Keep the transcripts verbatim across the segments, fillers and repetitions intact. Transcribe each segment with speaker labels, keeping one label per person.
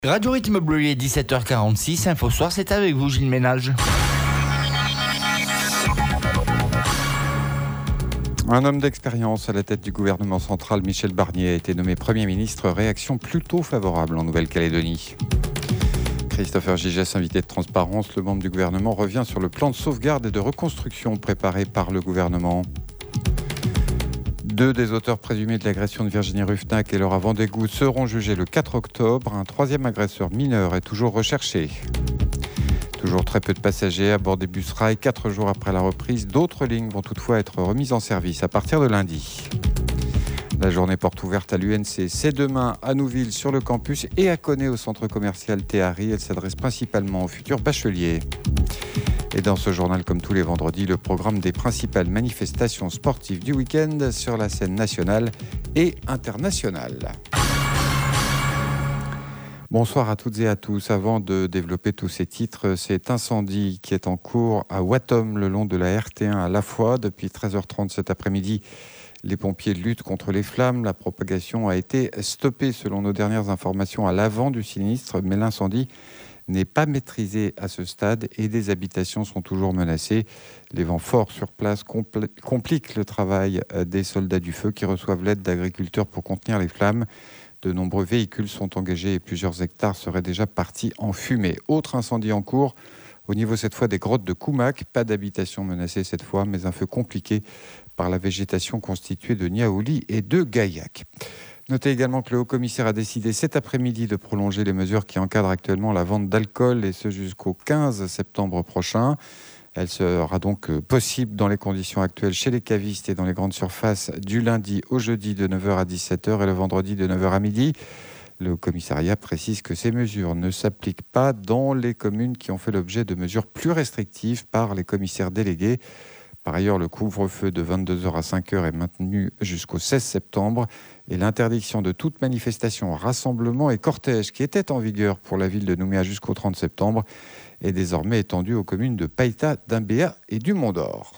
Speaker 1: Radio Rythme Bleu, il est dix-sept heures quarante-six, Info Soir, c'est avec vous Gilles Ménage.
Speaker 2: Un homme d'expérience à la tête du gouvernement central, Michel Barnier, a été nommé Premier ministre. Réaction plutôt favorable en Nouvelle-Calédonie. Christopher Gigès, invité de Transparence, le membre du gouvernement revient sur le plan de sauvegarde et de reconstruction préparé par le gouvernement. Deux des auteurs présumés de l'agression de Virginie Ruffnac et Laura Vandégoude seront jugés le quatre octobre. Un troisième agresseur mineur est toujours recherché. Toujours très peu de passagers à bord des bus rail. Quatre jours après la reprise, d'autres lignes vont toutefois être remises en service à partir de lundi. La journée porte ouverte à l'U N C, c'est demain à Nouville sur le campus et à Coné au centre commercial Théari. Elle s'adresse principalement aux futurs bacheliers. Et dans ce journal, comme tous les vendredis, le programme des principales manifestations sportives du week-end sur la scène nationale et internationale. Bonsoir à toutes et à tous. Avant de développer tous ces titres, cet incendie qui est en cours à Watom, le long de la R T un à La Foix. Depuis treize heures trente cet après-midi, les pompiers luttent contre les flammes. La propagation a été stoppée selon nos dernières informations à l'avant du sinistre, mais l'incendie n'est pas maîtrisé à ce stade et des habitations sont toujours menacées. Les vents forts sur place compl- compliquent le travail des soldats du feu qui reçoivent l'aide d'agriculteurs pour contenir les flammes. De nombreux véhicules sont engagés et plusieurs hectares seraient déjà partis en fumée. Autre incendie en cours, au niveau cette fois des grottes de Koumak. Pas d'habitation menacée cette fois, mais un feu compliqué par la végétation constituée de niaoulis et de gaillac. Notez également que le haut-commissaire a décidé cet après-midi de prolonger les mesures qui encadrent actuellement la vente d'alcool, et ce jusqu'au quinze septembre prochain. Elle sera donc possible dans les conditions actuelles chez les cavistes et dans les grandes surfaces du lundi au jeudi de neuf heures à dix-sept heures et le vendredi de neuf heures à midi. Le commissariat précise que ces mesures ne s'appliquent pas dans les communes qui ont fait l'objet de mesures plus restrictives par les commissaires délégués. Par ailleurs, le couvre-feu de vingt-deux heures à cinq heures est maintenu jusqu'au seize septembre et l'interdiction de toute manifestation, rassemblement et cortège qui était en vigueur pour la ville de Nouméa jusqu'au trente septembre est désormais étendue aux communes de Païta, d'Imbéa et du Mont-d'Or.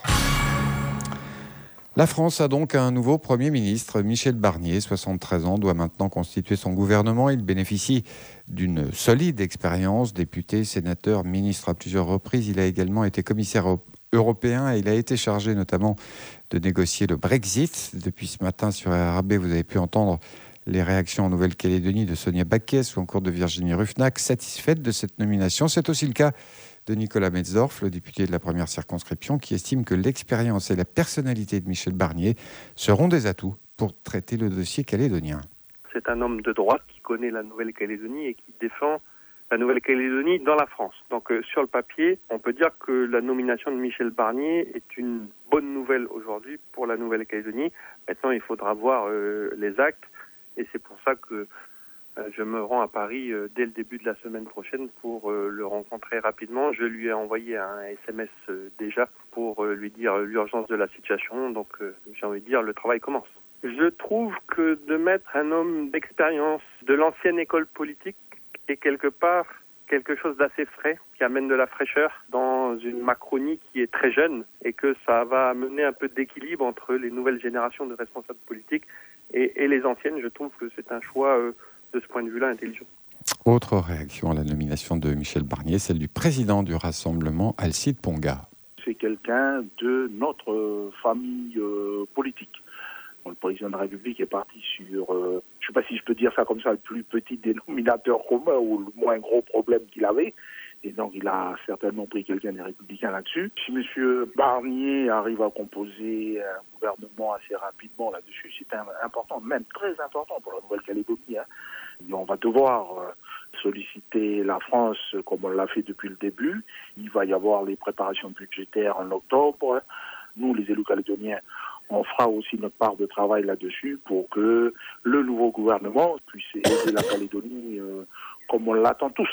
Speaker 2: La France a donc un nouveau Premier ministre. Michel Barnier, soixante-treize ans, doit maintenant constituer son gouvernement. Il bénéficie d'une solide expérience, député, sénateur, ministre à plusieurs reprises. Il a également été commissaire européen et il a été chargé notamment de négocier le Brexit. Depuis ce matin sur R R B, vous avez pu entendre les réactions en Nouvelle-Calédonie de Sonia Backès ou encore de Virginie Ruffnac, satisfaite de cette nomination. C'est aussi le cas de Nicolas Metzdorf, le député de la première circonscription, qui estime que l'expérience et la personnalité de Michel Barnier seront des atouts pour traiter le dossier calédonien.
Speaker 3: C'est un homme de droite qui connaît la Nouvelle-Calédonie et qui défend la Nouvelle-Calédonie dans la France. Donc euh, sur le papier, on peut dire que la nomination de Michel Barnier est une bonne nouvelle aujourd'hui pour la Nouvelle-Calédonie. Maintenant, il faudra voir euh, les actes et c'est pour ça que euh, je me rends à Paris euh, dès le début de la semaine prochaine pour euh, le rencontrer rapidement. Je lui ai envoyé un S M S euh, déjà pour euh, lui dire l'urgence de la situation. Donc euh, j'ai envie de dire le travail commence. Je trouve que de mettre un homme d'expérience de l'ancienne école politique est quelque part quelque chose d'assez frais, qui amène de la fraîcheur dans une Macronie qui est très jeune et que ça va amener un peu d'équilibre entre les nouvelles générations de responsables politiques et, et les anciennes. Je trouve que c'est un choix euh, de ce point de vue-là intelligent.
Speaker 2: Autre réaction à la nomination de Michel Barnier, celle du président du Rassemblement, Alcide Ponga.
Speaker 4: C'est quelqu'un de notre famille euh, politique. Le président de la République est parti sur, euh, je ne sais pas si je peux dire ça comme ça, le plus petit dénominateur commun ou le moins gros problème qu'il avait. Et donc, il a certainement pris quelqu'un des Républicains là-dessus. Si M. Barnier arrive à composer un gouvernement assez rapidement là-dessus, c'est un, important, même très important pour la Nouvelle-Calédonie. Hein. Et on va devoir euh, solliciter la France comme on l'a fait depuis le début. Il va y avoir les préparations budgétaires en octobre. Nous, les élus calédoniens, on fera aussi notre part de travail là-dessus pour que le nouveau gouvernement puisse aider la Calédonie euh, comme on l'attend tous.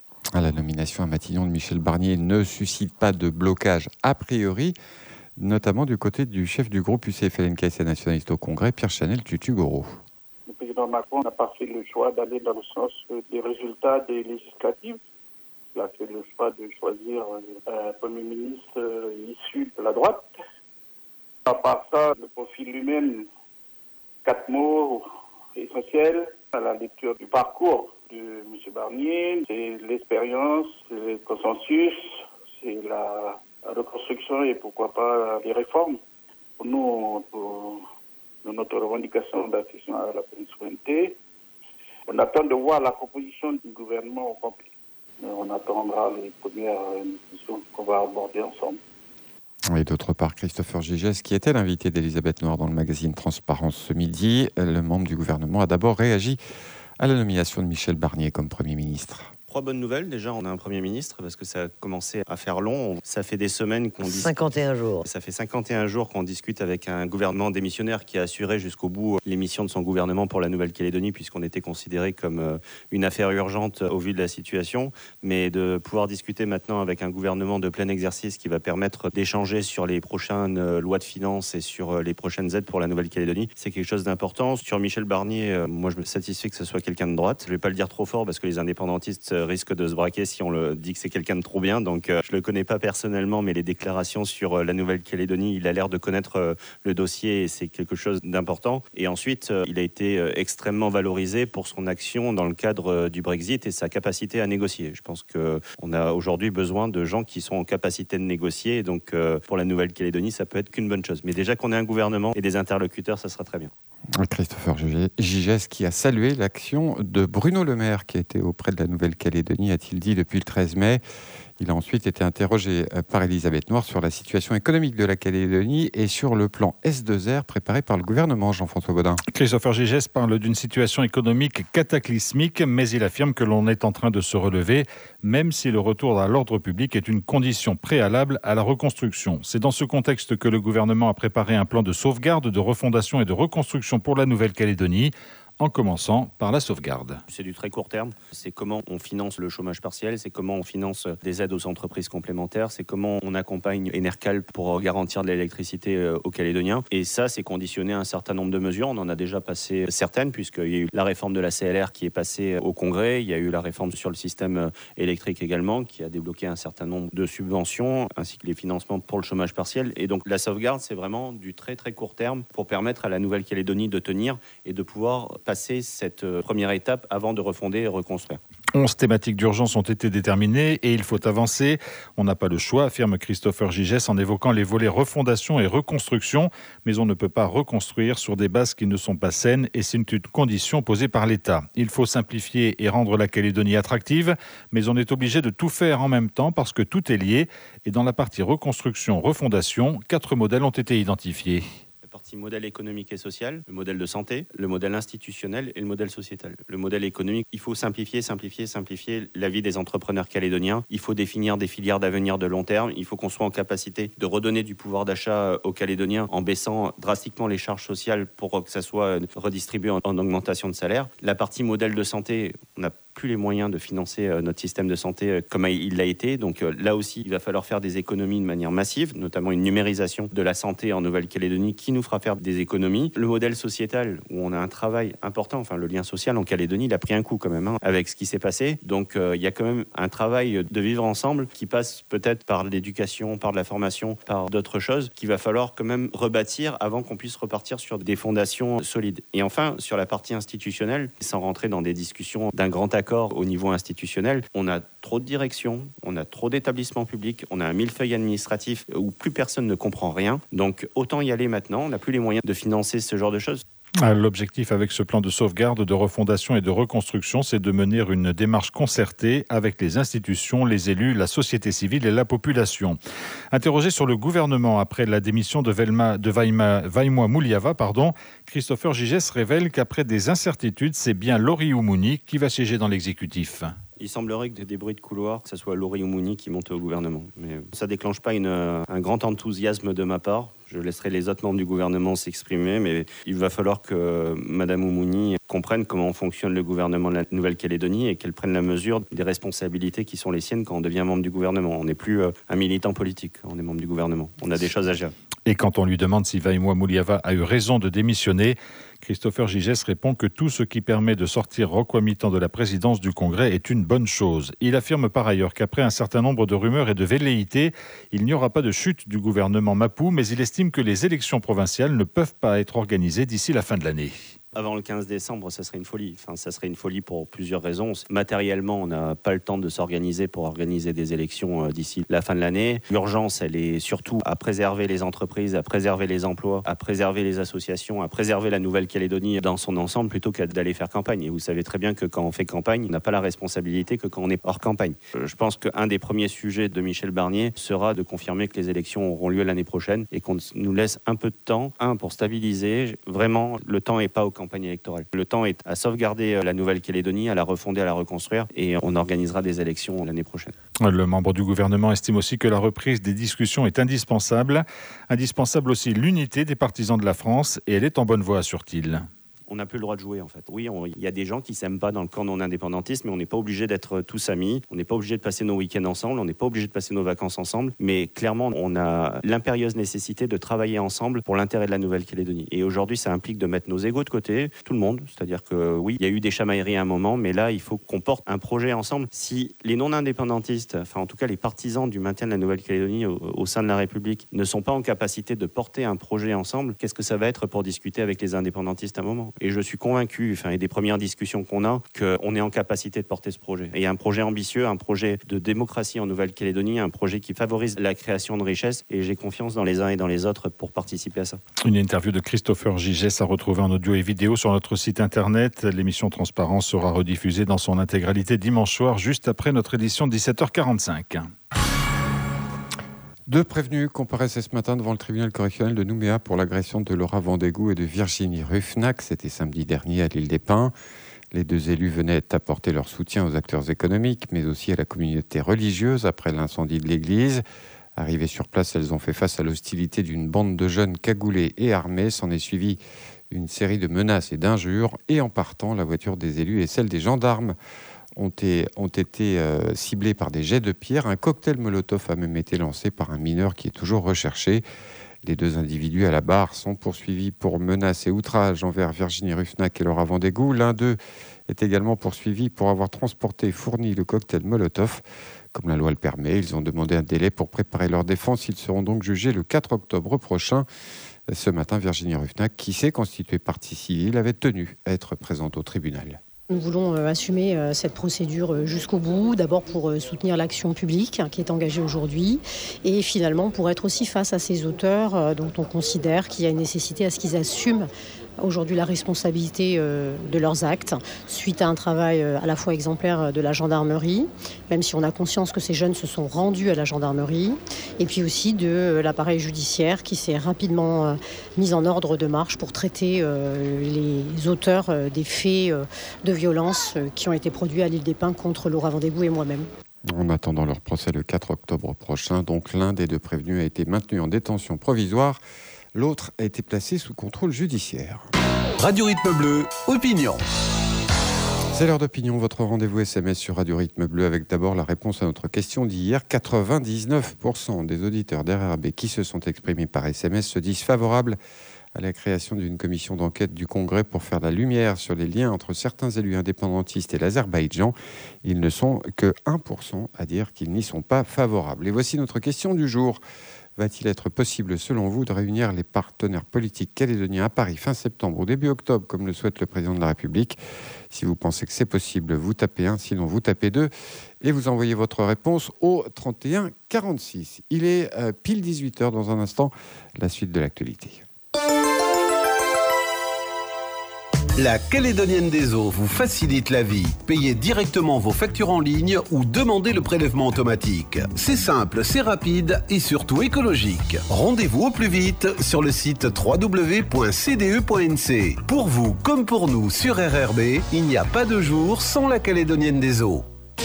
Speaker 2: La nomination à Matignon de Michel Barnier ne suscite pas de blocage a priori, notamment du côté du chef du groupe U C F L N K S nationaliste au Congrès, Pierre Chanel Tutu-Goro.
Speaker 5: Le président Macron n'a pas fait le choix d'aller dans le sens des résultats des législatives. Il a fait le choix de choisir un Premier ministre issu de la droite. À part ça, le profil lui-même, quatre mots essentiels à la lecture du parcours de M. Barnier, c'est l'expérience, c'est le consensus, c'est la, la reconstruction et pourquoi pas les réformes. Pour nous, pour, pour notre revendication d'accession à la pleine souveraineté, on attend de voir la proposition du gouvernement au complet. On attendra les premières discussions qu'on va aborder ensemble.
Speaker 2: Et d'autre part, Christopher Gigès, qui était l'invité d'Elisabeth Noir dans le magazine Transparence ce midi, le membre du gouvernement a d'abord réagi à la nomination de Michel Barnier comme Premier ministre.
Speaker 6: Trois bonnes nouvelles. Déjà, on a un Premier ministre parce que ça a commencé à faire long. Ça fait des semaines qu'on discute.
Speaker 7: cinquante et un jours.
Speaker 6: Ça fait cinquante et un jours qu'on discute avec un gouvernement démissionnaire qui a assuré jusqu'au bout les missions de son gouvernement pour la Nouvelle-Calédonie, puisqu'on était considéré comme une affaire urgente au vu de la situation. Mais de pouvoir discuter maintenant avec un gouvernement de plein exercice qui va permettre d'échanger sur les prochaines lois de finances et sur les prochaines aides pour la Nouvelle-Calédonie, c'est quelque chose d'important. Sur Michel Barnier, moi je me satisfais que ce soit quelqu'un de droite. Je ne vais pas le dire trop fort parce que les indépendantistes risque de se braquer si on le dit que c'est quelqu'un de trop bien. Donc euh, je le connais pas personnellement, mais les déclarations sur euh, la Nouvelle-Calédonie, il a l'air de connaître euh, le dossier et c'est quelque chose d'important. Et ensuite, euh, il a été euh, extrêmement valorisé pour son action dans le cadre euh, du Brexit et sa capacité à négocier. Je pense qu'on a aujourd'hui besoin de gens qui sont en capacité de négocier. Et donc euh, pour la Nouvelle-Calédonie, ça peut être qu'une bonne chose. Mais déjà qu'on ait un gouvernement et des interlocuteurs, ça sera très bien.
Speaker 2: Christopher Gigès qui a salué l'action de Bruno Le Maire qui était auprès de la Nouvelle-Calédonie, a-t-il dit, depuis le treize mai. Il a ensuite été interrogé par Elisabeth Noir sur la situation économique de la Calédonie et sur le plan S deux R préparé par le gouvernement. Jean-François Baudin.
Speaker 8: Christopher Gigès parle d'une situation économique cataclysmique, mais il affirme que l'on est en train de se relever, même si le retour à l'ordre public est une condition préalable à la reconstruction. C'est dans ce contexte que le gouvernement a préparé un plan de sauvegarde, de refondation et de reconstruction pour la Nouvelle-Calédonie, en commençant par la sauvegarde.
Speaker 6: C'est du très court terme. C'est comment on finance le chômage partiel, c'est comment on finance des aides aux entreprises complémentaires, c'est comment on accompagne Enercal pour garantir de l'électricité aux Calédoniens. Et ça, c'est conditionné à un certain nombre de mesures. On en a déjà passé certaines, puisqu'il y a eu la réforme de la C L R qui est passée au Congrès. Il y a eu la réforme sur le système électrique également, qui a débloqué un certain nombre de subventions, ainsi que les financements pour le chômage partiel. Et donc la sauvegarde, c'est vraiment du très très court terme pour permettre à la Nouvelle-Calédonie de tenir et de pouvoir passer cette première étape avant de refonder et reconstruire.
Speaker 8: Onze thématiques d'urgence ont été déterminées et il faut avancer. On n'a pas le choix, affirme Christopher Gigès en évoquant les volets refondation et reconstruction. Mais on ne peut pas reconstruire sur des bases qui ne sont pas saines et c'est une condition posée par l'État. Il faut simplifier et rendre la Calédonie attractive, mais on est obligé de tout faire en même temps parce que tout est lié. Et dans la partie reconstruction-refondation, quatre modèles ont été identifiés.
Speaker 6: Partie modèle économique et social, le modèle de santé, le modèle institutionnel et le modèle sociétal. Le modèle économique, il faut simplifier, simplifier, simplifier la vie des entrepreneurs calédoniens. Il faut définir des filières d'avenir de long terme. Il faut qu'on soit en capacité de redonner du pouvoir d'achat aux Calédoniens en baissant drastiquement les charges sociales pour que ça soit redistribué en, en augmentation de salaire. La partie modèle de santé, on n'a plus les moyens de financer notre système de santé comme il l'a été. Donc là aussi, il va falloir faire des économies de manière massive, notamment une numérisation de la santé en Nouvelle-Calédonie qui nous fera faire des économies. Le modèle sociétal, où on a un travail important, enfin le lien social en Calédonie, il a pris un coup quand même hein, avec ce qui s'est passé. Donc euh, il y a quand même un travail de vivre ensemble qui passe peut-être par l'éducation, par de la formation, par d'autres choses qu'il va falloir quand même rebâtir avant qu'on puisse repartir sur des fondations solides. Et enfin, sur la partie institutionnelle, sans rentrer dans des discussions d'un grand accord au niveau institutionnel, on a trop de directions, on a trop d'établissements publics, on a un millefeuille administratif où plus personne ne comprend rien. Donc autant y aller maintenant, on n'a plus les moyens de financer ce genre de choses.
Speaker 8: L'objectif avec ce plan de sauvegarde, de refondation et de reconstruction, c'est de mener une démarche concertée avec les institutions, les élus, la société civile et la population. Interrogé sur le gouvernement après la démission de, Velma, de Vaima, Vaimoa Mouliava, pardon, Christopher Gigès révèle qu'après des incertitudes, c'est bien Lori Oumouni qui va siéger dans l'exécutif.
Speaker 6: Il semblerait que des bruits de couloir, que ce soit Lori Oumouni qui monte au gouvernement. Mais ça ne déclenche pas une, un grand enthousiasme de ma part. Je laisserai les autres membres du gouvernement s'exprimer, mais il va falloir que Mme Oumouni comprenne comment fonctionne le gouvernement de la Nouvelle-Calédonie et qu'elle prenne la mesure des responsabilités qui sont les siennes quand on devient membre du gouvernement. On n'est plus un militant politique, on est membre du gouvernement. On a des choses à gérer.
Speaker 8: Et quand on lui demande si Vaimoa Mouliava a eu raison de démissionner, Christopher Gigès répond que tout ce qui permet de sortir Roch Mitan de la présidence du Congrès est une bonne chose. Il affirme par ailleurs qu'après un certain nombre de rumeurs et de velléités, il n'y aura pas de chute du gouvernement Mapou, mais il estime que les élections provinciales ne peuvent pas être organisées d'ici la fin de l'année.
Speaker 6: Avant le quinze décembre, ça serait une folie. Enfin, ça serait une folie pour plusieurs raisons. Matériellement, on n'a pas le temps de s'organiser pour organiser des élections d'ici la fin de l'année. L'urgence, elle est surtout à préserver les entreprises, à préserver les emplois, à préserver les associations, à préserver la Nouvelle-Calédonie dans son ensemble plutôt qu'à d'aller faire campagne. Et vous savez très bien que quand on fait campagne, on n'a pas la responsabilité que quand on est hors campagne. Je pense qu'un des premiers sujets de Michel Barnier sera de confirmer que les élections auront lieu l'année prochaine et qu'on nous laisse un peu de temps, un, pour stabiliser. Vraiment, le temps n'est pas au campagne électorale. Le temps est à sauvegarder la Nouvelle-Calédonie, à la refonder, à la reconstruire et on organisera des élections l'année prochaine.
Speaker 8: Le membre du gouvernement estime aussi que la reprise des discussions est indispensable. Indispensable aussi l'unité des partisans de la France et elle est en bonne voie, assure-t-il.
Speaker 6: On n'a plus le droit de jouer en fait. Oui, il y a des gens qui s'aiment pas dans le camp non indépendantiste, mais on n'est pas obligé d'être tous amis, on n'est pas obligé de passer nos week-ends ensemble, on n'est pas obligé de passer nos vacances ensemble, mais clairement on a l'impérieuse nécessité de travailler ensemble pour l'intérêt de la Nouvelle-Calédonie. Et aujourd'hui ça implique de mettre nos égos de côté, tout le monde, c'est-à-dire que oui, il y a eu des chamailleries à un moment, mais là il faut qu'on porte un projet ensemble. Si les non indépendantistes, enfin en tout cas les partisans du maintien de la Nouvelle-Calédonie au, au sein de la République, ne sont pas en capacité de porter un projet ensemble, qu'est-ce que ça va être pour discuter avec les indépendantistes à un moment ? Et je suis convaincu, enfin, et des premières discussions qu'on a, qu'on est en capacité de porter ce projet. Et un projet ambitieux, un projet de démocratie en Nouvelle-Calédonie, un projet qui favorise la création de richesses. Et j'ai confiance dans les uns et dans les autres pour participer à ça.
Speaker 8: Une interview de Christopher Gigès à retrouver en audio et vidéo sur notre site internet. L'émission Transparence sera rediffusée dans son intégralité dimanche soir, juste après notre édition de dix-sept heures quarante-cinq.
Speaker 2: Deux prévenus comparaissaient ce matin devant le tribunal correctionnel de Nouméa pour l'agression de Laura Vandégou et de Virginie Ruffnac. C'était samedi dernier à l'île des Pins. Les deux élus venaient apporter leur soutien aux acteurs économiques, mais aussi à la communauté religieuse après l'incendie de l'église. Arrivées sur place, elles ont fait face à l'hostilité d'une bande de jeunes cagoulés et armés. S'en est suivi une série de menaces et d'injures. Et en partant, la voiture des élus et celle des gendarmes ont été, ont été euh, ciblés par des jets de pierre. Un cocktail Molotov a même été lancé par un mineur qui est toujours recherché. Les deux individus à la barre sont poursuivis pour menaces et outrages envers Virginie Ruffnac et Laura Vandégou. L'un d'eux est également poursuivi pour avoir transporté et fourni le cocktail Molotov. Comme la loi le permet, ils ont demandé un délai pour préparer leur défense. Ils seront donc jugés le quatre octobre prochain. Ce matin, Virginie Ruffnac, qui s'est constituée partie civile, avait tenu à être présente au tribunal.
Speaker 7: Nous voulons assumer cette procédure jusqu'au bout, d'abord pour soutenir l'action publique qui est engagée aujourd'hui et finalement pour être aussi face à ces auteurs dont on considère qu'il y a une nécessité à ce qu'ils assument aujourd'hui la responsabilité de leurs actes suite à un travail à la fois exemplaire de la gendarmerie, même si on a conscience que ces jeunes se sont rendus à la gendarmerie, et puis aussi de l'appareil judiciaire qui s'est rapidement mis en ordre de marche pour traiter les auteurs des faits de violence qui ont été produits à l'île des Pins contre Laura Vandégou et moi-même.
Speaker 2: En attendant leur procès le quatre octobre prochain, donc l'un des deux prévenus a été maintenu en détention provisoire. L'autre a été placé sous contrôle judiciaire.
Speaker 9: Radio Rythme Bleu, opinion.
Speaker 2: C'est l'heure d'opinion, votre rendez-vous S M S sur Radio Rythme Bleu avec d'abord la réponse à notre question d'hier. quatre-vingt-dix-neuf pour cent des auditeurs d'R R B qui se sont exprimés par S M S se disent favorables à la création d'une commission d'enquête du Congrès pour faire la lumière sur les liens entre certains élus indépendantistes et l'Azerbaïdjan. Ils ne sont que un pour cent à dire qu'ils n'y sont pas favorables. Et voici notre question du jour. Va-t-il être possible, selon vous, de réunir les partenaires politiques calédoniens à Paris fin septembre ou début octobre, comme le souhaite le président de la République ? Si vous pensez que c'est possible, vous tapez un, sinon vous tapez deux, et vous envoyez votre réponse au trente et un quarante-six. Il est euh, pile dix-huit heures dans un instant, la suite de l'actualité.
Speaker 9: La Calédonienne des Eaux vous facilite la vie. Payez directement vos factures en ligne ou demandez le prélèvement automatique. C'est simple, c'est rapide et surtout écologique. Rendez-vous au plus vite sur le site w w w point c d e point n c. Pour vous comme pour nous sur R R B, il n'y a pas de jour sans la Calédonienne des Eaux.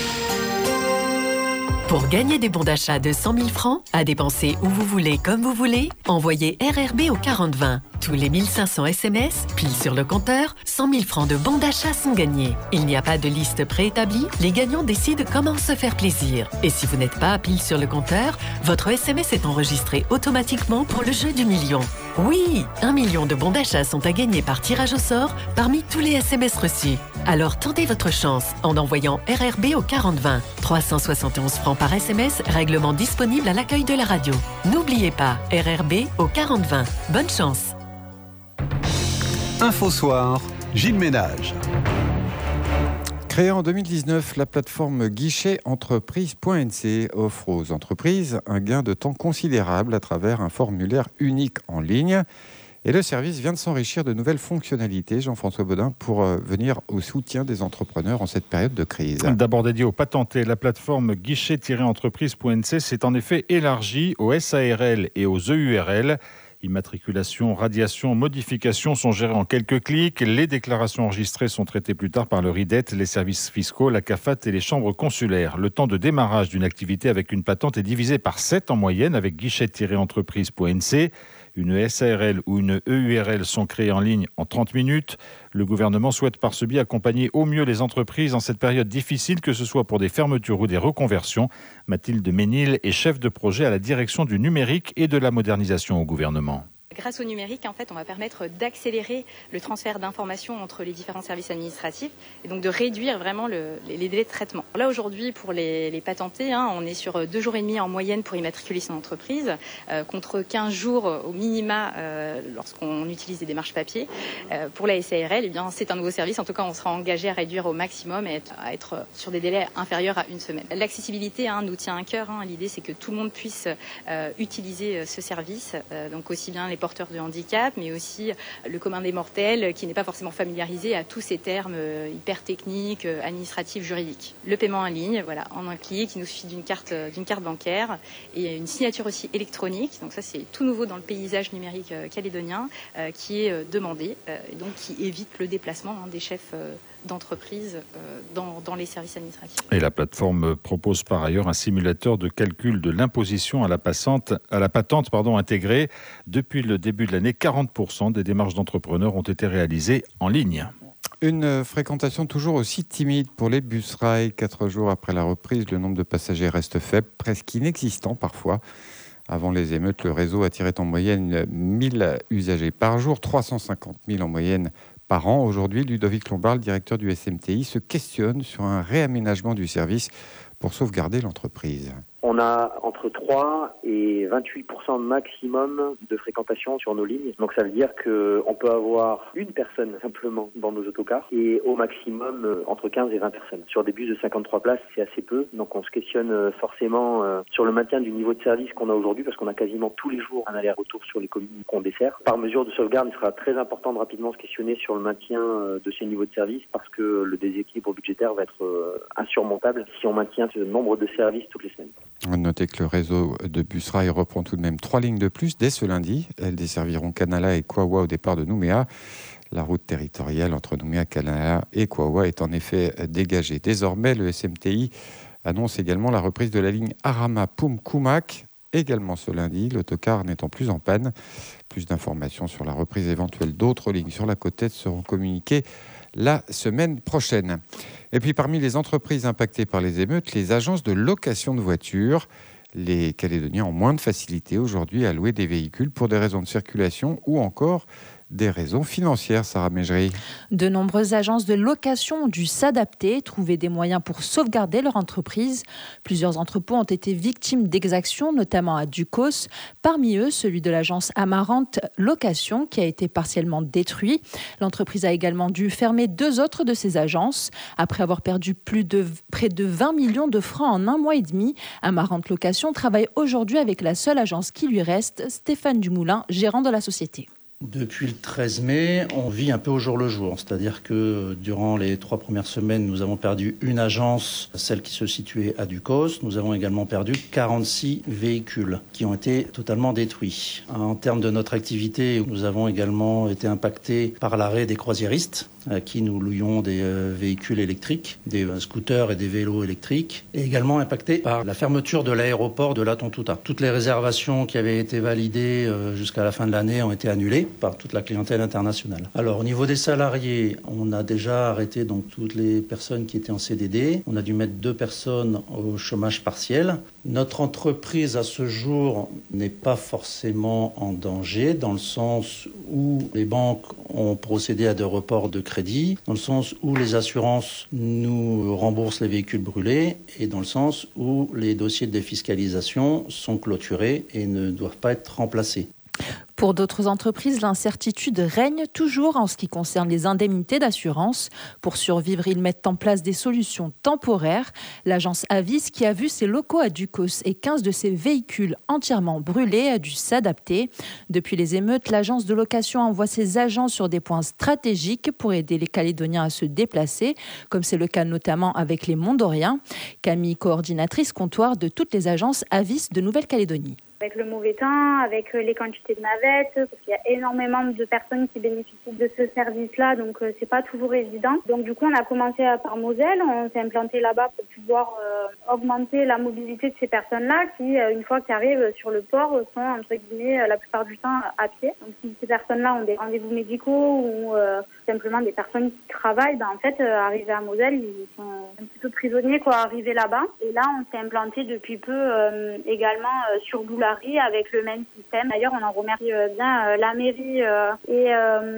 Speaker 10: Pour gagner des bons d'achat de cent mille francs, à dépenser où vous voulez, comme vous voulez, envoyez R R B au quarante vingt. Tous les mille cinq cents S M S, pile sur le compteur, cent mille francs de bons d'achat sont gagnés. Il n'y a pas de liste préétablie, les gagnants décident comment se faire plaisir. Et si vous n'êtes pas pile sur le compteur, votre S M S est enregistré automatiquement pour le jeu du million. Oui, un million de bons d'achat sont à gagner par tirage au sort parmi tous les S M S reçus. Alors tentez votre chance en envoyant R R B au quarante vingt. trois cent soixante et onze francs par S M S, règlement disponible à l'accueil de la radio. N'oubliez pas, R R B au quarante vingt. Bonne chance.
Speaker 9: Info Soir Gilles Ménage.
Speaker 2: Créée en deux mille dix-neuf, la plateforme guichet entreprise point n c offre aux entreprises un gain de temps considérable à travers un formulaire unique en ligne. Et le service vient de s'enrichir de nouvelles fonctionnalités, Jean-François Bodin, pour venir au soutien des entrepreneurs en cette période de crise.
Speaker 8: D'abord dédié aux patentés, la plateforme guichet entreprise point n c s'est en effet élargie aux S A R L et aux E U R L. Immatriculation, radiation, modification sont gérées en quelques clics. Les déclarations enregistrées sont traitées plus tard par le R I D E T, les services fiscaux, la C A F A T et les chambres consulaires. Le temps de démarrage d'une activité avec une patente est divisé par sept en moyenne avec guichet entreprise point n c. Une S A R L ou une E U R L sont créées en ligne en trente minutes. Le gouvernement souhaite par ce biais accompagner au mieux les entreprises en cette période difficile, que ce soit pour des fermetures ou des reconversions. Mathilde Ménil est chef de projet à la direction du numérique et de la modernisation au gouvernement.
Speaker 11: Grâce au numérique, en fait, on va permettre d'accélérer le transfert d'informations entre les différents services administratifs et donc de réduire vraiment le, les, les délais de traitement. Là, aujourd'hui, pour les, les patentés, hein, on est sur deux jours et demi en moyenne pour immatriculer son entreprise, euh, contre quinze jours au minima euh, lorsqu'on utilise des démarches papier. Euh, pour la S A R L, eh bien, c'est un nouveau service. En tout cas, on sera engagé à réduire au maximum et à être sur des délais inférieurs à une semaine. L'accessibilité hein, nous tient à cœur. Hein. L'idée, c'est que tout le monde puisse euh, utiliser ce service, euh, donc aussi bien les porteurs de handicap, mais aussi le commun des mortels qui n'est pas forcément familiarisé à tous ces termes hyper techniques, administratifs, juridiques. Le paiement en ligne, voilà, en un clic, il nous suffit d'une carte, d'une carte bancaire et une signature aussi électronique. Donc ça, c'est tout nouveau dans le paysage numérique calédonien euh, qui est demandé euh, et donc qui évite le déplacement hein, des chefs euh, d'entreprise euh, dans, dans les services administratifs.
Speaker 8: Et la plateforme propose par ailleurs un simulateur de calcul de l'imposition à la, passante, à la patente pardon, intégrée. Depuis le début de l'année, quarante pour cent des démarches d'entrepreneurs ont été réalisées en ligne.
Speaker 2: Une fréquentation toujours aussi timide pour les bus-rails. Quatre jours après la reprise, le nombre de passagers reste faible, presque inexistant parfois. Avant les émeutes, le réseau attirait en moyenne mille usagers par jour, trois cent cinquante mille en moyenne par an. Aujourd'hui, Ludovic Lombard, le directeur du S M T I, se questionne sur un réaménagement du service pour sauvegarder l'entreprise.
Speaker 12: On a entre trois et vingt-huit pour cent maximum de fréquentation sur nos lignes. Donc ça veut dire qu'on peut avoir une personne simplement dans nos autocars et au maximum euh, entre quinze et vingt personnes. Sur des bus de cinquante-trois places, c'est assez peu. Donc on se questionne euh, forcément euh, sur le maintien du niveau de service qu'on a aujourd'hui parce qu'on a quasiment tous les jours un aller-retour sur les communes qu'on dessert. Par mesure de sauvegarde, il sera très important de rapidement se questionner sur le maintien euh, de ces niveaux de service parce que le déséquilibre budgétaire va être euh, insurmontable si on maintient ce nombre de services toutes les semaines.
Speaker 2: Notez que le réseau de bus-rail reprend tout de même trois lignes de plus dès ce lundi. Elles desserviront Canala et Kouawa au départ de Nouméa. La route territoriale entre Nouméa, Canala et Kouawa est en effet dégagée. Désormais, le S M T I annonce également la reprise de la ligne Arama-Poum-Koumak, également ce lundi, l'autocar n'étant plus en panne. Plus d'informations sur la reprise éventuelle d'autres lignes sur la côte est seront communiquées la semaine prochaine. Et puis parmi les entreprises impactées par les émeutes, les agences de location de voitures. Les Calédoniens ont moins de facilité aujourd'hui à louer des véhicules pour des raisons de circulation ou encore des raisons financières, Sarah Mégerie.
Speaker 13: De nombreuses agences de location ont dû s'adapter, trouver des moyens pour sauvegarder leur entreprise. Plusieurs entrepôts ont été victimes d'exactions, notamment à Ducos. Parmi eux, celui de l'agence Amarante Location, qui a été partiellement détruit. L'entreprise a également dû fermer deux autres de ses agences. Après avoir perdu plus de, près de vingt millions de francs en un mois et demi, Amarante Location travaille aujourd'hui avec la seule agence qui lui reste, Stéphane Dumoulin, gérant de la société.
Speaker 14: Depuis le treize mai, on vit un peu au jour le jour. C'est-à-dire que durant les trois premières semaines, nous avons perdu une agence, celle qui se situait à Ducos. Nous avons également perdu quarante-six véhicules qui ont été totalement détruits. En termes de notre activité, nous avons également été impactés par l'arrêt des croisiéristes à qui nous louions des euh, véhicules électriques, des euh, scooters et des vélos électriques, et également impacté par la fermeture de l'aéroport de La Tontouta. Toutes les réservations qui avaient été validées euh, jusqu'à la fin de l'année ont été annulées par toute la clientèle internationale. Alors au niveau des salariés, on a déjà arrêté donc toutes les personnes qui étaient en C D D. On a dû mettre deux personnes au chômage partiel. Notre entreprise à ce jour n'est pas forcément en danger dans le sens où les banques ont procédé à des reports de crédit, dans le sens où les assurances nous remboursent les véhicules brûlés et dans le sens où les dossiers de défiscalisation sont clôturés et ne doivent pas être remplacés.
Speaker 13: Pour d'autres entreprises, l'incertitude règne toujours en ce qui concerne les indemnités d'assurance. Pour survivre, ils mettent en place des solutions temporaires. L'agence Avis, qui a vu ses locaux à Ducos et quinze de ses véhicules entièrement brûlés, a dû s'adapter. Depuis les émeutes, l'agence de location envoie ses agents sur des points stratégiques pour aider les Calédoniens à se déplacer, comme c'est le cas notamment avec les Mondoriens. Camille, coordinatrice comptoir de toutes les agences Avis de Nouvelle-Calédonie.
Speaker 15: Avec le mauvais temps, avec les quantités de navettes, parce qu'il y a énormément de personnes qui bénéficient de ce service-là, donc euh, c'est pas toujours évident. Donc du coup, on a commencé par Moselle, on s'est implanté là-bas pour pouvoir euh, augmenter la mobilité de ces personnes-là qui, euh, une fois qu'ils arrivent sur le port, sont entre guillemets euh, la plupart du temps à pied. Donc si ces personnes-là ont des rendez-vous médicaux ou euh, simplement des personnes qui travaillent, ben en fait, euh, arrivés à Moselle, ils sont un petit peu prisonniers quoi, arrivés là-bas. Et là, on s'est implanté depuis peu euh, également euh, sur Boulard avec le même système. D'ailleurs, on en remercie bien la mairie et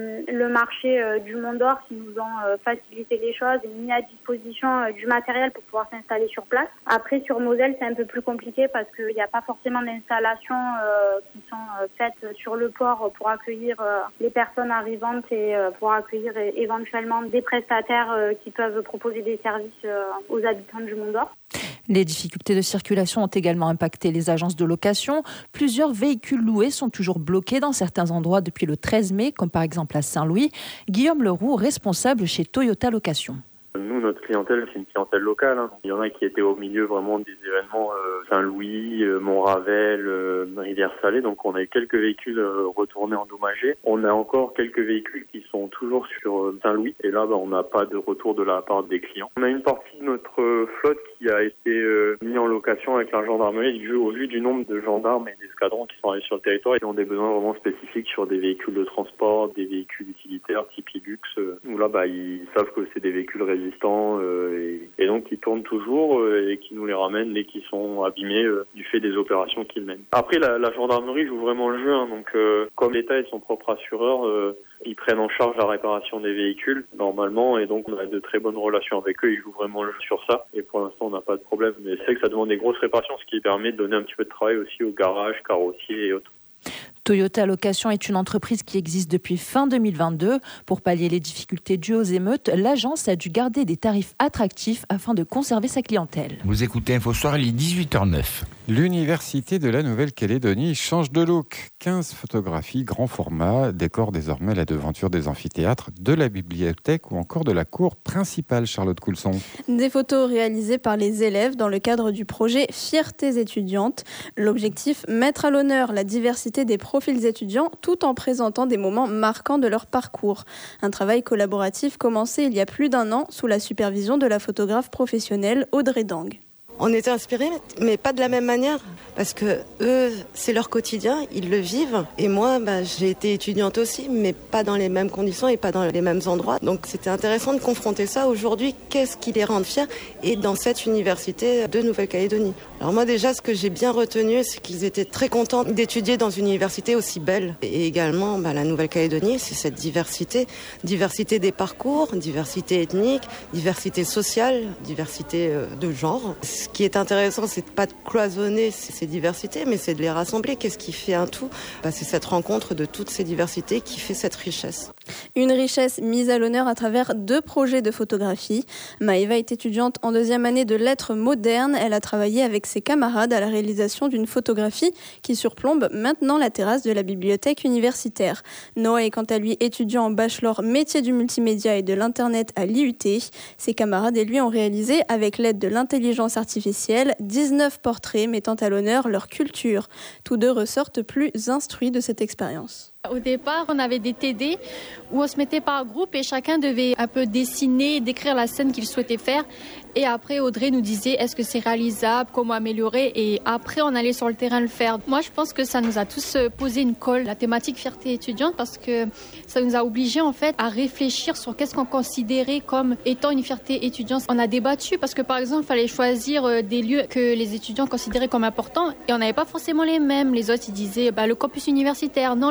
Speaker 15: le marché du Mont-d'Or qui nous ont facilité les choses et mis à disposition du matériel pour pouvoir s'installer sur place. Après, sur Moselle, c'est un peu plus compliqué parce qu'il n'y a pas forcément d'installations qui sont faites sur le port pour accueillir les personnes arrivantes et pour accueillir éventuellement des prestataires qui peuvent proposer des services aux habitants du Mont-d'Or.
Speaker 13: Les difficultés de circulation ont également impacté les agences de location. Plusieurs véhicules loués sont toujours bloqués dans certains endroits depuis le treize mai, comme par exemple à Saint-Louis. Guillaume Leroux, responsable chez Toyota Location.
Speaker 16: Nous, notre clientèle, c'est une clientèle locale. Hein. Il y en a qui étaient au milieu vraiment des événements euh, Saint-Louis, euh, Mont-Ravel, euh, Rivière-Salée. Donc, on a eu quelques véhicules euh, retournés endommagés. On a encore quelques véhicules qui sont toujours sur euh, Saint-Louis. Et là, bah, on n'a pas de retour de la part des clients. On a une partie de notre euh, flotte qui a été euh, mise en location avec la gendarmerie du, au vu du nombre de gendarmes et d'escadrons qui sont arrivés sur le territoire et qui ont des besoins vraiment spécifiques sur des véhicules de transport, des véhicules utilitaires type Hilux. Euh, où là, bah, ils savent que c'est des véhicules résistants. Euh, et, et donc ils tournent toujours euh, et qui nous les ramènent dès qu'ils sont abîmés euh, du fait des opérations qu'ils mènent. Après la, la gendarmerie joue vraiment le jeu, hein, donc euh, comme l'État est son propre assureur, euh, ils prennent en charge la réparation des véhicules normalement et donc on a de très bonnes relations avec eux, ils jouent vraiment le jeu sur ça et pour l'instant on n'a pas de problème. Mais c'est que ça demande des grosses réparations, ce qui permet de donner un petit peu de travail aussi aux garages, carrossiers et autres.
Speaker 13: Toyota Location est une entreprise qui existe depuis fin deux mille vingt-deux. Pour pallier les difficultés dues aux émeutes, l'agence a dû garder des tarifs attractifs afin de conserver sa clientèle.
Speaker 1: Vous écoutez Info Soir, il est dix-huit heures neuf.
Speaker 2: L'Université de la Nouvelle-Calédonie change de look. quinze photographies grand format décorent désormais la devanture des amphithéâtres, de la bibliothèque ou encore de la cour principale. Charlotte Coulson.
Speaker 17: Des photos réalisées par les élèves dans le cadre du projet Fiertés étudiantes. L'objectif, mettre à l'honneur la diversité des profils étudiants tout en présentant des moments marquants de leur parcours. Un travail collaboratif commencé il y a plus d'un an sous la supervision de la photographe professionnelle Audrey Dang.
Speaker 18: On était inspirés, mais pas de la même manière, parce que eux, c'est leur quotidien, ils le vivent. Et moi, bah, j'ai été étudiante aussi, mais pas dans les mêmes conditions et pas dans les mêmes endroits. Donc c'était intéressant de confronter ça. Aujourd'hui, qu'est-ce qui les rend fiers et dans cette université de Nouvelle-Calédonie. Alors moi déjà, ce que j'ai bien retenu, c'est qu'ils étaient très contents d'étudier dans une université aussi belle. Et également, bah, la Nouvelle-Calédonie, c'est cette diversité. Diversité des parcours, diversité ethnique, diversité sociale, diversité euh, de genre. Ce qui est intéressant, c'est pas de cloisonner ces diversités, mais c'est de les rassembler. Qu'est-ce qui fait un tout ? Bah, c'est cette rencontre de toutes ces diversités qui fait cette richesse.
Speaker 17: Une richesse mise à l'honneur à travers deux projets de photographie. Maëva est étudiante en deuxième année de lettres modernes. Elle a travaillé avec ses camarades à la réalisation d'une photographie qui surplombe maintenant la terrasse de la bibliothèque universitaire. Noah est quant à lui étudiant en bachelor métier du multimédia et de l'internet à l'I U T. Ses camarades et lui ont réalisé, avec l'aide de l'intelligence artificielle, dix-neuf portraits mettant à l'honneur leur culture. Tous deux ressortent plus instruits de cette expérience.
Speaker 19: Au départ, on avait des T D où on se mettait par groupe et chacun devait un peu dessiner, décrire la scène qu'il souhaitait faire. Et après, Audrey nous disait est-ce que c'est réalisable, comment améliorer. Et après, on allait sur le terrain le faire. Moi, je pense que ça nous a tous posé une colle, la thématique fierté étudiante, parce que ça nous a obligés en fait à réfléchir sur qu'est-ce qu'on considérait comme étant une fierté étudiante. On a débattu parce que par exemple, il fallait choisir des lieux que les étudiants considéraient comme importants et on n'avait pas forcément les mêmes. Les autres, ils disaient bah, le campus universitaire, non le gymnase.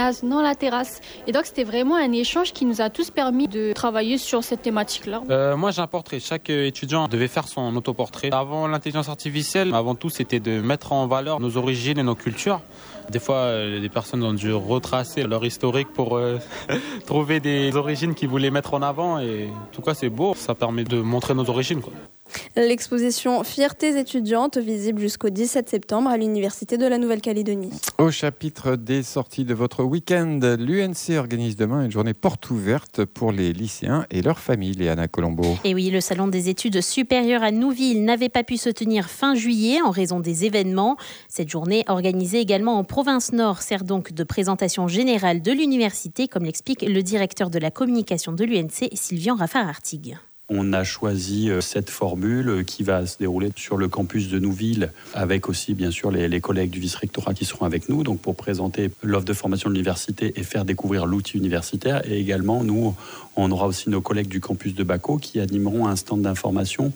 Speaker 19: gymnase, non la terrasse. Et donc c'était vraiment un échange qui nous a tous permis de travailler sur cette thématique-là.
Speaker 20: Euh, moi j'ai un portrait, chaque étudiant devait faire son autoportrait. Avant l'intelligence artificielle, avant tout c'était de mettre en valeur nos origines et nos cultures. Des fois, les personnes ont dû retracer leur historique pour euh, trouver des origines qu'ils voulaient mettre en avant. Et en tout cas, c'est beau. Ça permet de montrer nos origines, quoi.
Speaker 17: L'exposition Fiertés étudiantes, visible jusqu'au dix-sept septembre à l'Université de la Nouvelle-Calédonie.
Speaker 2: Au chapitre des sorties de votre week-end, l'U N C organise demain une journée porte ouverte pour les lycéens et leurs familles, Léana Colombo.
Speaker 21: Et oui, le salon des études supérieures à Nouville n'avait pas pu se tenir fin juillet en raison des événements. Cette journée, organisée également en province Nord, sert donc de présentation générale de l'université, comme l'explique le directeur de la communication de l'U N C, Sylvian Raffard-Artigue.
Speaker 22: On a choisi cette formule qui va se dérouler sur le campus de Nouville, avec aussi bien sûr les, les collègues du vice-rectorat qui seront avec nous, donc pour présenter l'offre de formation de l'université et faire découvrir l'outil universitaire. Et également, nous, on aura aussi nos collègues du campus de Baco qui animeront un stand d'information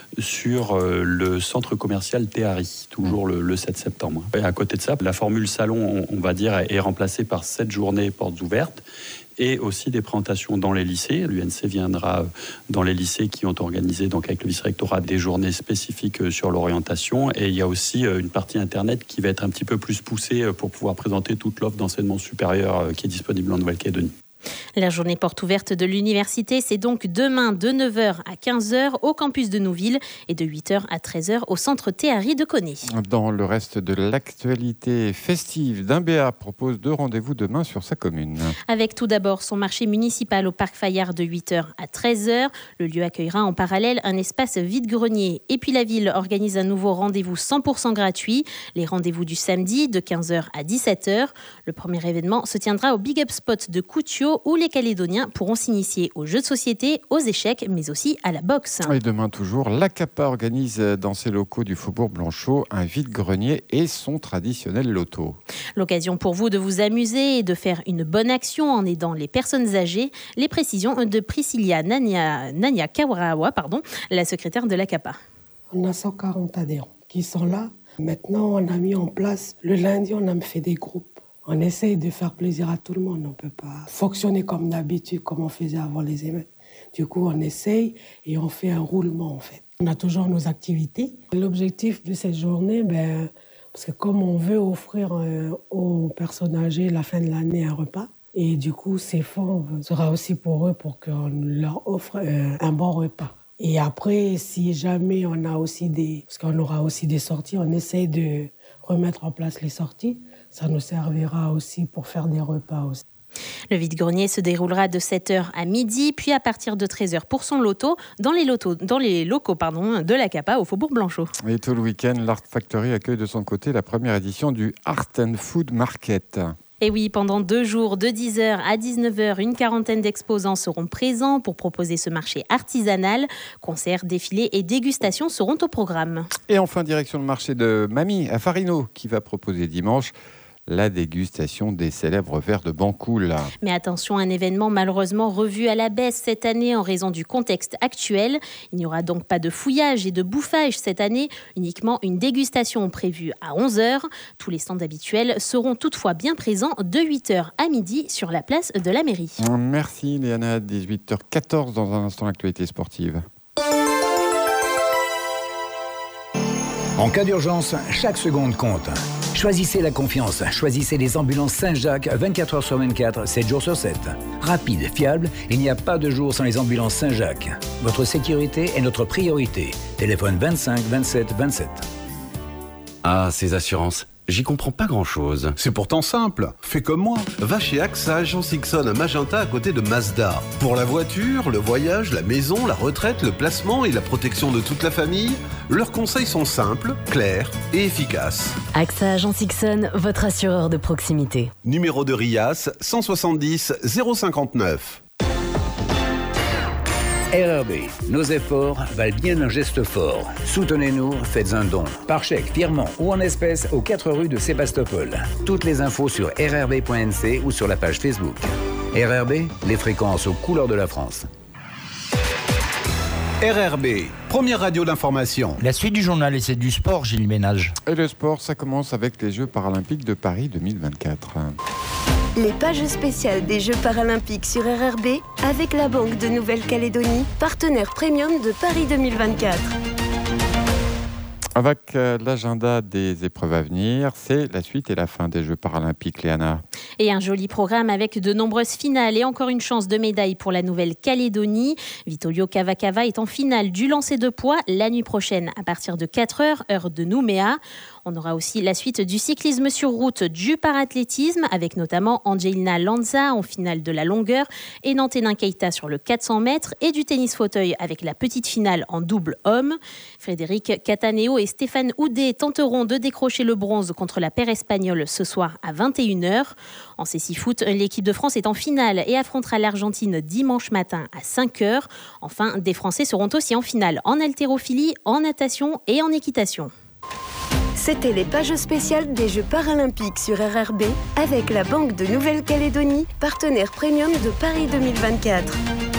Speaker 22: sur le centre commercial Théari, toujours le, le sept septembre. Et à côté de ça, la formule salon, on, on va dire, est remplacée par cette journée portes ouvertes, et aussi des présentations dans les lycées. L'U N C viendra dans les lycées qui ont organisé, donc avec le vice-rectorat, des journées spécifiques sur l'orientation. Et il y a aussi une partie Internet qui va être un petit peu plus poussée pour pouvoir présenter toute l'offre d'enseignement supérieur qui est disponible en Nouvelle-Calédonie.
Speaker 21: La journée porte ouverte de l'université, c'est donc demain de neuf heures à quinze heures au campus de Nouville et de huit heures à treize heures au centre Théari de Koné.
Speaker 2: Dans le reste de l'actualité festive, Dimbéa propose deux rendez-vous demain sur sa commune.
Speaker 21: Avec tout d'abord son marché municipal au Parc Fayard de huit heures à treize heures. Le lieu accueillera en parallèle un espace vide-grenier. Et puis la ville organise un nouveau rendez-vous cent pour cent gratuit. Les rendez-vous du samedi de quinze heures à dix-sept heures. Le premier événement se tiendra au Big Up Spot de Koutio, où les Calédoniens pourront s'initier aux jeux de société, aux échecs, mais aussi à la boxe.
Speaker 2: Et demain toujours, l'A C A P A organise dans ses locaux du Faubourg Blanchot un vide-grenier et son traditionnel loto.
Speaker 21: L'occasion pour vous de vous amuser et de faire une bonne action en aidant les personnes âgées. Les précisions de Priscilla Nania, Nania Kawarawa, pardon, la secrétaire de l'A C A P A.
Speaker 23: On a cent quarante adhérents qui sont là. Maintenant, on a mis en place, le lundi, on a fait des groupes. On essaye de faire plaisir à tout le monde. On ne peut pas fonctionner comme d'habitude, comme on faisait avant les émeutes. Du coup, on essaye et on fait un roulement, en fait. On a toujours nos activités. L'objectif de cette journée, ben, parce que comme on veut offrir euh, aux personnes âgées la fin de l'année un repas, et du coup, ces fonds sera aussi pour eux, pour qu'on leur offre euh, un bon repas. Et après, si jamais on a aussi des... Parce qu'on aura aussi des sorties, on essaye de remettre en place les sorties. Ça nous servira aussi pour faire des repas aussi.
Speaker 21: Le vide-grenier se déroulera de sept heures à midi, puis à partir de treize heures pour son loto, dans les, lotos, dans les locaux pardon, de l'A C A P A au Faubourg Blanchot.
Speaker 2: Et tout le week-end, l'Art Factory accueille de son côté la première édition du Art and Food Market.
Speaker 21: Et oui, pendant deux jours, de dix heures à dix-neuf heures, une quarantaine d'exposants seront présents pour proposer ce marché artisanal. Concerts, défilés et dégustations seront au programme.
Speaker 2: Et enfin, direction le marché de Mamie à Farino, qui va proposer dimanche la dégustation des célèbres verres de Bancoul.
Speaker 21: Mais attention, un événement malheureusement revu à la baisse cette année en raison du contexte actuel. Il n'y aura donc pas de fouillage et de bouffage cette année, uniquement une dégustation prévue à onze heures. Tous les stands habituels seront toutefois bien présents de huit heures à midi sur la place de la mairie.
Speaker 2: Merci Léana, dix-huit heures quatorze dans un instant l'actualité sportive.
Speaker 24: En cas d'urgence, chaque seconde compte. Choisissez la confiance. Choisissez les ambulances Saint-Jacques vingt-quatre heures sur vingt-quatre, sept jours sur sept. Rapide, fiable, il n'y a pas de jour sans les ambulances Saint-Jacques. Votre sécurité est notre priorité. Téléphone vingt-cinq vingt-sept vingt-sept.
Speaker 25: Ah, ces assurances. J'y comprends pas grand-chose.
Speaker 9: C'est pourtant simple. Fais comme moi. Va chez A X A Agence Ixon à Magenta à côté de Mazda. Pour la voiture, le voyage, la maison, la retraite, le placement et la protection de toute la famille, leurs conseils sont simples, clairs et efficaces.
Speaker 26: A X A Agence Ixon, votre assureur de proximité.
Speaker 9: Numéro de RIAS cent soixante-dix zéro cinquante-neuf.
Speaker 24: R R B, nos efforts valent bien un geste fort. Soutenez-nous, faites un don. Par chèque, virement ou en espèces aux quatre rues de Sébastopol. Toutes les infos sur r r b point n c ou sur la page Facebook. R R B, les fréquences aux couleurs de la France.
Speaker 9: R R B, première radio d'information.
Speaker 1: La suite du journal et c'est du sport, Gilles Ménage.
Speaker 2: Et le sport, ça commence avec les Jeux paralympiques de Paris deux mille vingt-quatre.
Speaker 3: Les pages spéciales des Jeux paralympiques sur R R B avec la Banque de Nouvelle-Calédonie, partenaire premium de Paris deux mille vingt-quatre.
Speaker 2: Avec euh, l'agenda des épreuves à venir, c'est la suite et la fin des Jeux paralympiques, Léana.
Speaker 21: Et un joli programme avec de nombreuses finales et encore une chance de médaille pour la Nouvelle-Calédonie. Vittorio Cavacava est en finale du lancer de poids la nuit prochaine à partir de quatre heures, heure de Nouméa. On aura aussi la suite du cyclisme sur route, du parathlétisme avec notamment Angelina Lanza en finale de la longueur et Nanténin Keita sur le quatre cents mètres et du tennis fauteuil avec la petite finale en double homme. Frédéric Cataneo et Stéphane Houdet tenteront de décrocher le bronze contre la paire espagnole ce soir à vingt et une heures. En cécifoot, l'équipe de France est en finale et affrontera l'Argentine dimanche matin à cinq heures. Enfin, des Français seront aussi en finale en haltérophilie, en natation et en équitation.
Speaker 3: C'était les pages spéciales des Jeux paralympiques sur R R B avec la Banque de Nouvelle-Calédonie, partenaire premium de Paris deux mille vingt-quatre.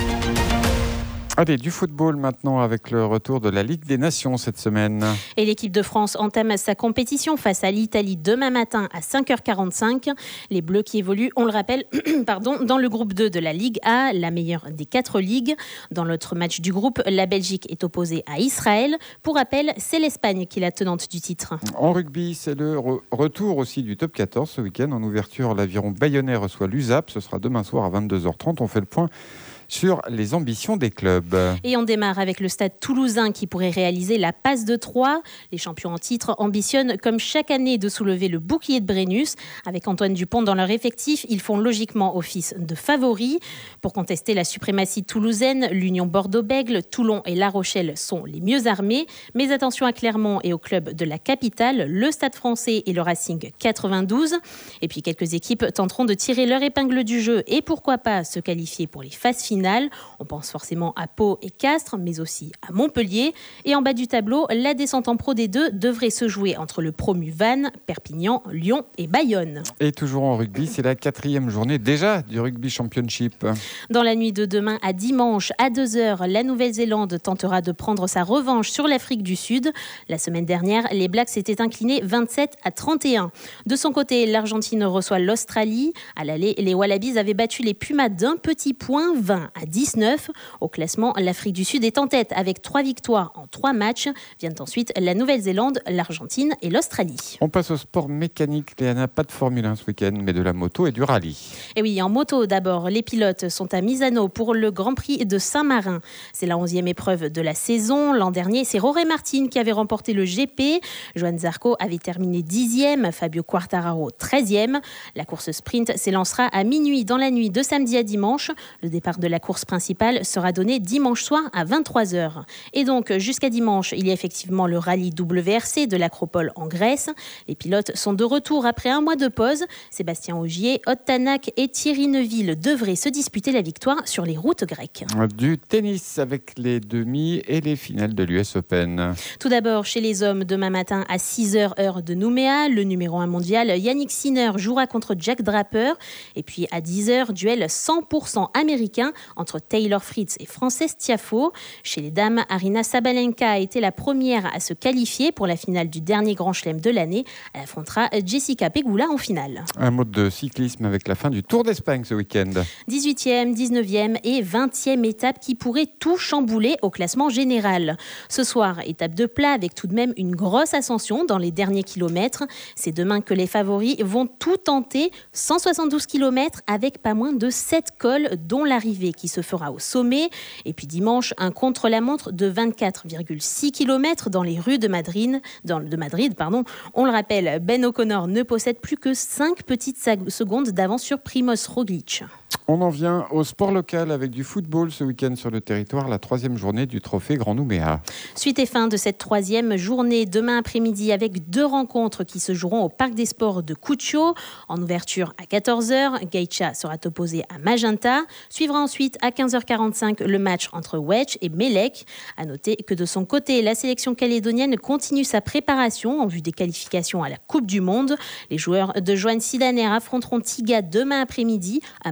Speaker 2: Allez, du football maintenant avec le retour de la Ligue des Nations cette semaine.
Speaker 21: Et l'équipe de France entame sa compétition face à l'Italie demain matin à cinq heures quarante-cinq. Les Bleus qui évoluent, on le rappelle, pardon, dans le groupe deux de la Ligue A, la meilleure des quatre ligues. Dans l'autre match du groupe, la Belgique est opposée à Israël. Pour rappel, c'est l'Espagne qui est la tenante du titre.
Speaker 2: En rugby, c'est le re- retour aussi du top quatorze ce week-end. En ouverture, l'Aviron Bayonnais reçoit l'U S A P. Ce sera demain soir à vingt-deux heures trente. On fait le point sur les ambitions des clubs.
Speaker 21: Et on démarre avec le Stade toulousain qui pourrait réaliser la passe de Troyes. Les champions en titre ambitionnent comme chaque année de soulever le bouclier de Brennus. Avec Antoine Dupont dans leur effectif, ils font logiquement office de favoris. Pour contester la suprématie toulousaine, l'Union Bordeaux-Bègles, Toulon et La Rochelle sont les mieux armés. Mais attention à Clermont et au club de la capitale, le Stade français et le Racing quatre-vingt-douze. Et puis quelques équipes tenteront de tirer leur épingle du jeu et pourquoi pas se qualifier pour les phases finales. On pense forcément à Pau et Castres, mais aussi à Montpellier. Et en bas du tableau, la descente en Pro D deux devrait se jouer entre le promu Vannes, Perpignan, Lyon et Bayonne.
Speaker 2: Et toujours en rugby, c'est la quatrième journée déjà du Rugby Championship.
Speaker 21: Dans la nuit de demain à dimanche, à deux heures, la Nouvelle-Zélande tentera de prendre sa revanche sur l'Afrique du Sud. La semaine dernière, les Blacks s'étaient inclinés vingt-sept à trente et un. De son côté, l'Argentine reçoit l'Australie. À l'aller, les Wallabies avaient battu les Pumas d'un petit point, vingt à dix-neuf. Au classement, l'Afrique du Sud est en tête avec trois victoires en trois matchs. Viennent ensuite la Nouvelle-Zélande, l'Argentine et l'Australie.
Speaker 2: On passe au sport mécanique. Léana, pas de Formule un ce week-end, mais de la moto et du rallye.
Speaker 21: Et oui, en moto d'abord, les pilotes sont à Misano pour le Grand Prix de Saint-Marin. C'est la onzième épreuve de la saison. L'an dernier, c'est Jorge Martin qui avait remporté le G P. Johan Zarco avait terminé dixième, Fabio Quartararo treizième. La course sprint s'élancera à minuit dans la nuit de samedi à dimanche. Le départ de la course principale sera donné dimanche soir à vingt-trois heures. Et donc, jusqu'à dimanche, il y a effectivement le rallye W R C de l'Acropole en Grèce. Les pilotes sont de retour après un mois de pause. Sébastien Ogier, Ott Tanak et Thierry Neuville devraient se disputer la victoire sur les routes grecques.
Speaker 2: Du tennis avec les demi et les finales de l'U S Open.
Speaker 21: Tout d'abord, chez les hommes, demain matin à six heures, heure de Nouméa, le numéro un mondial Yannick Sinner jouera contre Jack Draper. Et puis à dix heures, duel cent pour cent américain entre Taylor Fritz et Frances Tiafoe. Chez les dames, Arina Sabalenka a été la première à se qualifier pour la finale du dernier Grand Chelem de l'année. Elle affrontera Jessica Pegula en finale.
Speaker 2: Un mot de cyclisme avec la fin du Tour d'Espagne ce week-end.
Speaker 21: dix-huitième, dix-neuvième et vingtième étape qui pourrait tout chambouler au classement général. Ce soir, étape de plat avec tout de même une grosse ascension dans les derniers kilomètres. C'est demain que les favoris vont tout tenter. cent soixante-douze kilomètres avec pas moins de sept cols, dont l'arrivée qui se fera au sommet. Et puis dimanche, un contre-la-montre de vingt-quatre virgule six kilomètres dans les rues de Madrid. Dans, de Madrid pardon. On le rappelle, Ben O'Connor ne possède plus que cinq petites secondes d'avance sur Primož Roglič.
Speaker 2: On en vient au sport local avec du football ce week-end sur le territoire, la troisième journée du trophée Grand Nouméa.
Speaker 21: Suite et fin de cette troisième journée demain après-midi avec deux rencontres qui se joueront au Parc des Sports de Cutio. En ouverture à quatorze heures, Gaïcha sera opposé à Magenta. Suivra ensuite à quinze heures quarante-cinq le match entre Wedge et Melec. À noter que de son côté, la sélection calédonienne continue sa préparation en vue des qualifications à la Coupe du Monde. Les joueurs de Johan Sidaner affronteront Tiga demain après-midi, un match qui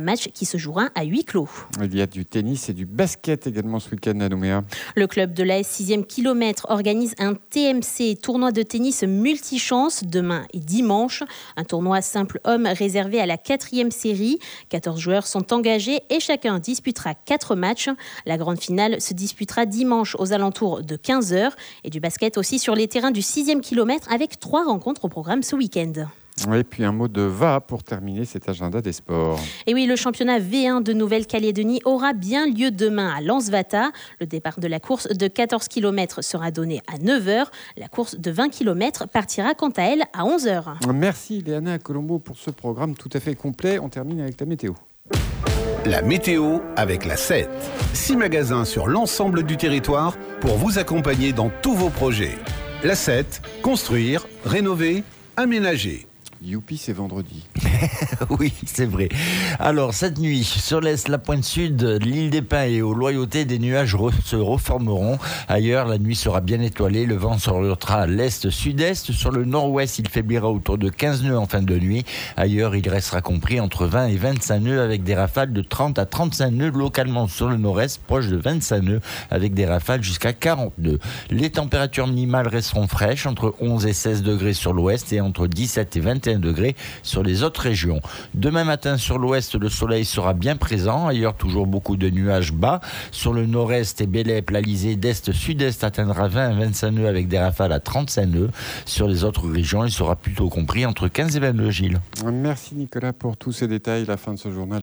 Speaker 21: se jouera à huis clos.
Speaker 2: Il y a du tennis et du basket également ce week-end à Nouméa.
Speaker 21: Le club de l'A S sixième kilomètre organise un T M C, tournoi de tennis multichance, demain et dimanche. Un tournoi simple homme réservé à la quatrième série. quatorze joueurs sont engagés et chacun disputera quatre matchs. La grande finale se disputera dimanche aux alentours de quinze heures. Et du basket aussi sur les terrains du sixième kilomètre avec trois rencontres au programme ce week-end.
Speaker 2: Et puis un mot de V A pour terminer cet agenda des sports.
Speaker 21: Et oui, le championnat V un de Nouvelle-Calédonie aura bien lieu demain à Lansvata. Le départ de la course de quatorze kilomètres sera donné à neuf heures. La course de vingt kilomètres partira quant à elle à onze heures.
Speaker 2: Merci Léana Colombo pour ce programme tout à fait complet. On termine avec la météo.
Speaker 9: La météo avec la sept. Six magasins sur l'ensemble du territoire pour vous accompagner dans tous vos projets. La sept, construire, rénover, aménager.
Speaker 2: Youpi, c'est vendredi.
Speaker 1: Oui, c'est vrai. Alors, cette nuit, sur l'est, la pointe sud, l'île des Pins et aux Loyautés, des nuages re- se reformeront. Ailleurs, la nuit sera bien étoilée. Le vent s'orientera à l'est-sud-est. Sur le nord-ouest, il faiblira autour de quinze nœuds en fin de nuit. Ailleurs, il restera compris entre vingt et vingt-cinq nœuds avec des rafales de trente à trente-cinq nœuds. Localement, sur le nord-est, proche de vingt-cinq nœuds avec des rafales jusqu'à quarante nœuds. Les températures minimales resteront fraîches, entre onze et seize degrés sur l'ouest et entre dix-sept et vingt et un degrés sur les autres régions. Demain matin sur l'ouest, le soleil sera bien présent. Ailleurs, toujours beaucoup de nuages bas. Sur le nord-est et Bélep, l'Alizé d'est-sud-est atteindra vingt à vingt-cinq nœuds avec des rafales à trente-cinq nœuds. Sur les autres régions, il sera plutôt compris entre quinze et vingt nœuds, Gilles.
Speaker 2: Merci Nicolas pour tous ces détails. La fin de ce journal.